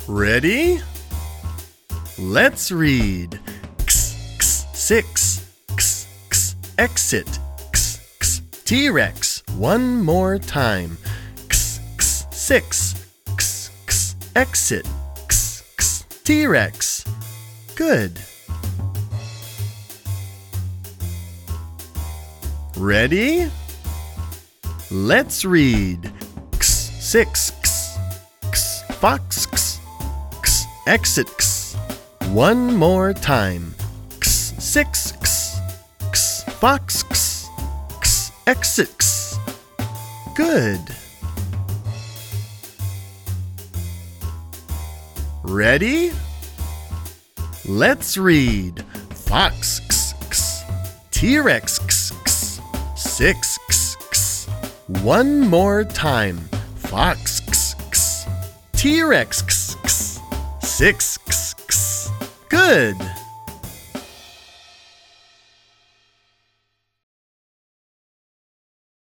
Ready? Let's read. Six. Exit. T-Rex. One more time. Six. Exit. T-Rex. Good. Ready? Let's read. Six. Fox. Exit. One more time. Six. Fox. Exit. Good. Ready? Let's read. Fox. T-Rex. Six. One more time. Fox. T-Rex. Six. Good.